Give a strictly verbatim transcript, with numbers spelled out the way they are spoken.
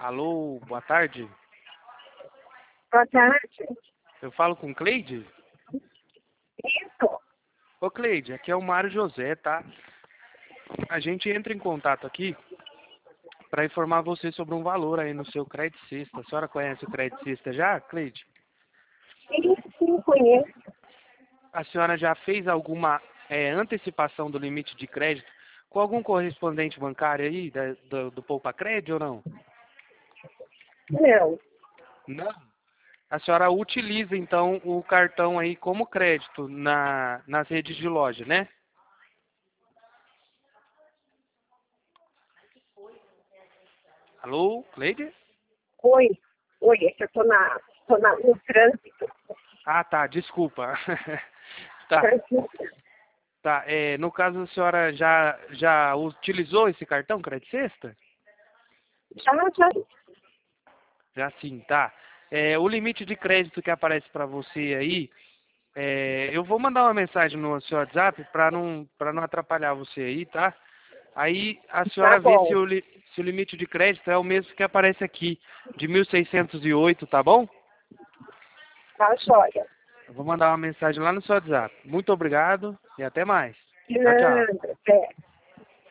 Alô, boa tarde. Boa tarde. Eu falo com Cleide? Isso. Ô Cleide, aqui é o Mário José, tá? A gente entra em contato aqui para informar você sobre um valor aí no seu Credit Sexta. A senhora conhece o Credit Sexta já, Cleide? Sim, sim, conheço. A senhora já fez alguma é, antecipação do limite de crédito com algum correspondente bancário aí da- do, do Poupa Crédito ou não? Não. Não. A senhora utiliza então o cartão aí como crédito na, nas redes de loja, né? Alô, Cleide? Oi. Oi, é que eu tô, na, tô na, no trânsito. Ah, tá, desculpa. Tá, tá. É, no caso, a senhora já, já utilizou esse cartão Credit Sexta? Já, já. Já sim, tá. É, o limite de crédito que aparece para você aí, é, eu vou mandar uma mensagem no seu WhatsApp para não, para não atrapalhar você aí, tá? Aí a Tá senhora vê se bom. o, li- se o limite de crédito é o mesmo que aparece aqui, de mil seiscentos e oito, tá bom? Tá joia. Eu vou mandar uma mensagem lá no seu WhatsApp. Muito obrigado e até mais. De Tchau, tchau. nada. Até.